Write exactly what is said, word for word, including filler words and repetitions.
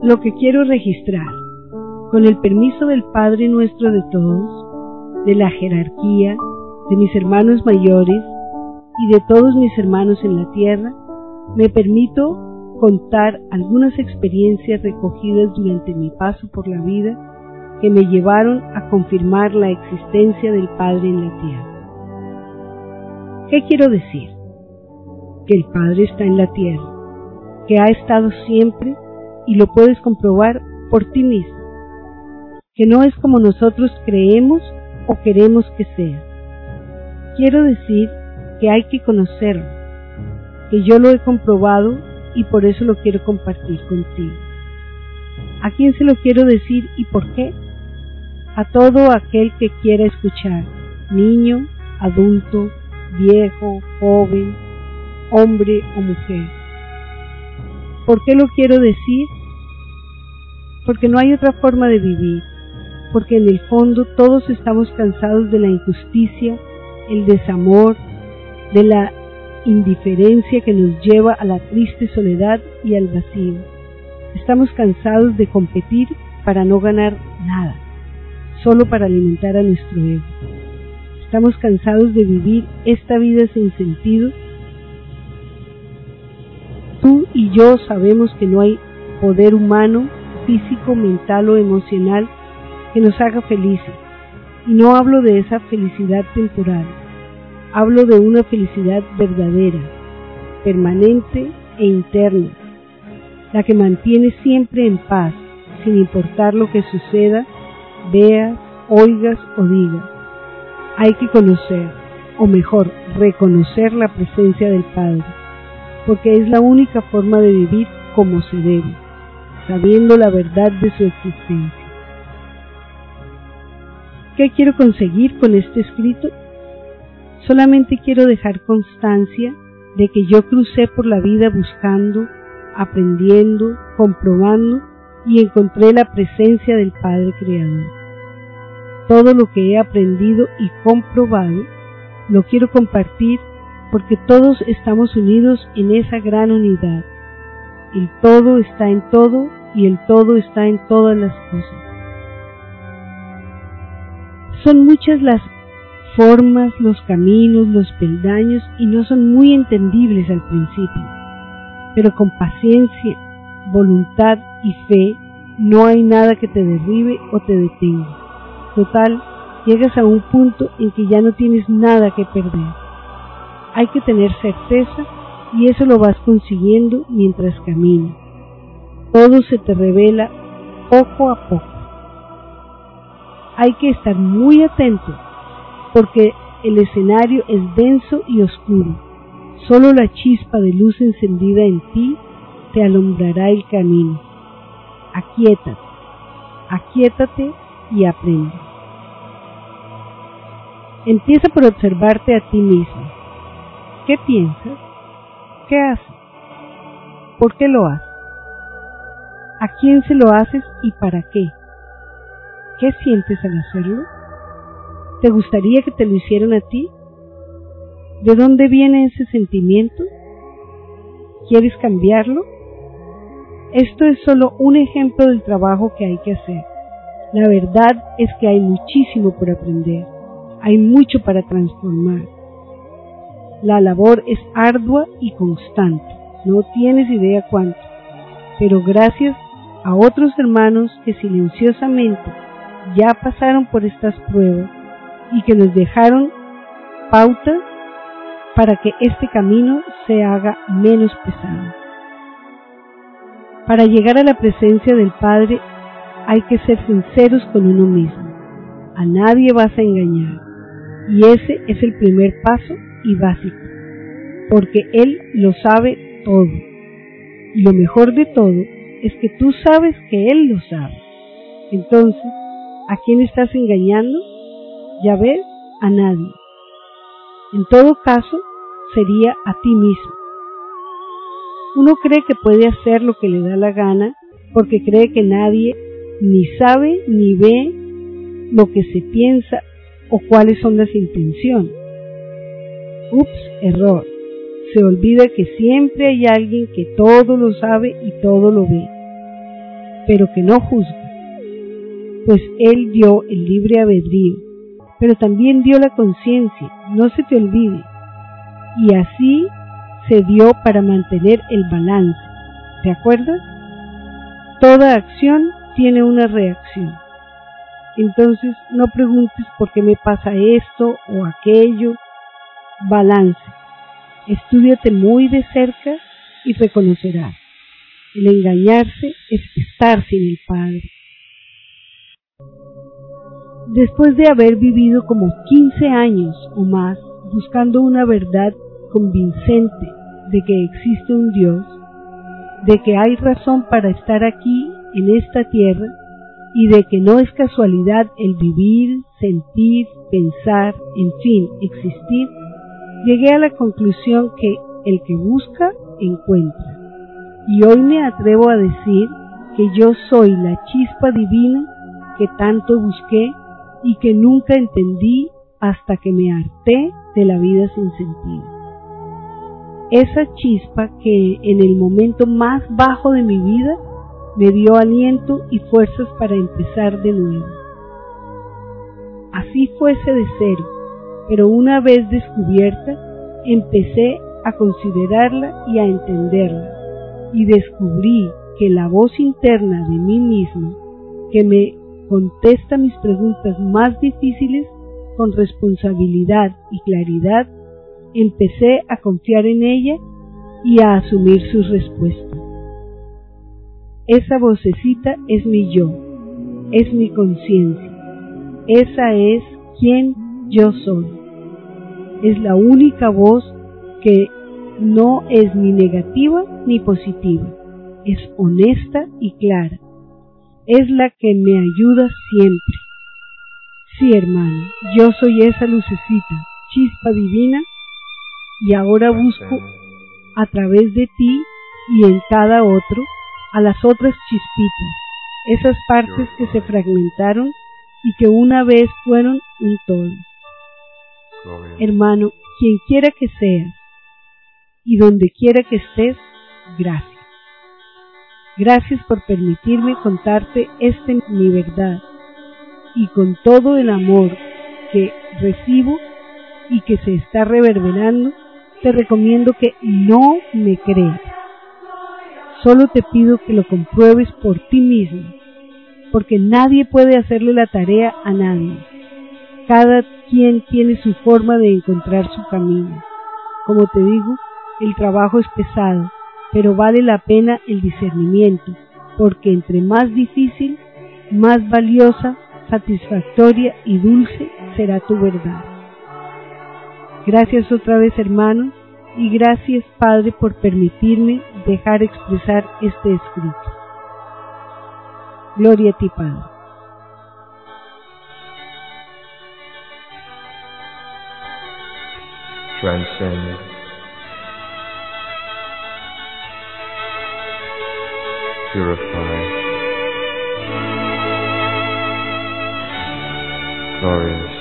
lo que quiero registrar, con el permiso del Padre nuestro de todos, de la jerarquía, de mis hermanos mayores y de todos mis hermanos en la tierra, me permito contar algunas experiencias recogidas durante mi paso por la vida que me llevaron a confirmar la existencia del Padre en la tierra. ¿Qué quiero decir? Que el Padre está en la tierra, que ha estado siempre y lo puedes comprobar por ti mismo, que no es como nosotros creemos o queremos que sea. Quiero decir que hay que conocerlo, que yo lo he comprobado y por eso lo quiero compartir contigo. ¿A quién se lo quiero decir y por qué? A todo aquel que quiera escuchar, niño, adulto, viejo, joven, hombre o mujer. ¿Por qué lo quiero decir? Porque no hay otra forma de vivir, porque en el fondo todos estamos cansados de la injusticia, el desamor, de la indiferencia que nos lleva a la triste soledad y al vacío. Estamos cansados de competir para no ganar nada, solo para alimentar a nuestro ego. Estamos cansados de vivir esta vida sin sentido. Tú y yo sabemos que no hay poder humano, físico, mental o emocional que nos haga felices. Y no hablo de esa felicidad temporal. Hablo de una felicidad verdadera, permanente e interna, la que mantiene siempre en paz, sin importar lo que suceda, veas, oigas o digas. Hay que conocer, o mejor, reconocer la presencia del Padre, porque es la única forma de vivir como se debe, sabiendo la verdad de su existencia. ¿Qué quiero conseguir con este escrito? Solamente quiero dejar constancia de que yo crucé por la vida buscando, aprendiendo, comprobando y encontré la presencia del Padre Creador. Todo lo que he aprendido y comprobado lo quiero compartir porque todos estamos unidos en esa gran unidad. El todo está en todo y el todo está en todas las cosas. Son muchas las formas, los caminos, los peldaños y no son muy entendibles al principio, pero con paciencia, voluntad y fe no hay nada que te derribe o te detenga. Total, llegas a un punto en que ya no tienes nada que perder. Hay que tener certeza y eso lo vas consiguiendo mientras caminas. Todo se te revela poco a poco. Hay que estar muy atento porque el escenario es denso y oscuro. Solo la chispa de luz encendida en ti te alumbrará el camino. Aquíétate, aquíétate y aprende. Empieza por observarte a ti mismo. ¿Qué piensas? ¿Qué haces? ¿Por qué lo haces? ¿A quién se lo haces y para qué? ¿Qué sientes al hacerlo? ¿Te gustaría que te lo hicieran a ti? ¿De dónde viene ese sentimiento? ¿Quieres cambiarlo? Esto es solo un ejemplo del trabajo que hay que hacer. La verdad es que hay muchísimo por aprender, hay mucho para transformar. La labor es ardua y constante, no tienes idea cuánto, pero gracias a otros hermanos que silenciosamente ya pasaron por estas pruebas y que nos dejaron pauta para que este camino se haga menos pesado. Para llegar a la presencia del Padre hay que ser sinceros con uno mismo. A nadie vas a engañar y ese es el primer paso y básico, porque Él lo sabe todo. Y lo mejor de todo es que tú sabes que Él lo sabe. Entonces, ¿a quién estás engañando? Ya ves, a nadie. En todo caso, sería a ti mismo. Uno cree que puede hacer lo que le da la gana porque cree que nadie ni sabe ni ve lo que se piensa o cuáles son las intenciones. Ups, error. Se olvida que siempre hay alguien que todo lo sabe y todo lo ve. pero que no juzga, pues Él dio el libre albedrío, pero también dio la conciencia, no se te olvide, y así se dio para mantener el balance, ¿te acuerdas? Toda acción tiene una reacción. Entonces no preguntes por qué me pasa esto o aquello. Balance. Estúdiate muy de cerca y reconocerás. El engañarse es estar sin el Padre. Después de haber vivido como quince años o más buscando una verdad convincente de que existe un Dios, de que hay razón para estar aquí en esta tierra y de que no es casualidad el vivir, sentir, pensar, en fin, existir, llegué a la conclusión que el que busca, encuentra. Y hoy me atrevo a decir que yo soy la chispa divina que tanto busqué y que nunca entendí hasta que me harté de la vida sin sentido. Esa chispa que en el momento más bajo de mi vida me dio aliento y fuerzas para empezar de nuevo. Así fuese de cero, pero una vez descubierta, empecé a considerarla y a entenderla, y descubrí que la voz interna de mí mismo, que me contesta mis preguntas más difíciles con responsabilidad y claridad, empecé a confiar en ella y a asumir sus respuestas. Esa vocecita es mi yo, es mi conciencia, esa es quien yo soy. Es la única voz que no es ni negativa ni positiva, es honesta y clara, es la que me ayuda siempre. Sí, hermano, yo soy esa lucecita, chispa divina, y ahora busco a través de ti y en cada otro a las otras chispitas, esas partes que se fragmentaron y que una vez fueron un todo. Hermano, quien quiera que seas y donde quiera que estés, gracias. Gracias por permitirme contarte esta mi verdad y con todo el amor que recibo y que se está reverberando, te recomiendo que no me creas. Solo te pido que lo compruebes por ti mismo, porque nadie puede hacerle la tarea a nadie. Cada quien tiene su forma de encontrar su camino. Como te digo, el trabajo es pesado, pero vale la pena el discernimiento, porque entre más difícil, más valiosa, satisfactoria y dulce será tu verdad. Gracias otra vez, hermanos, y gracias, Padre, por permitirme dejar expresar este escrito. Gloria a ti, Padre. Transcend. Purify. Glorious.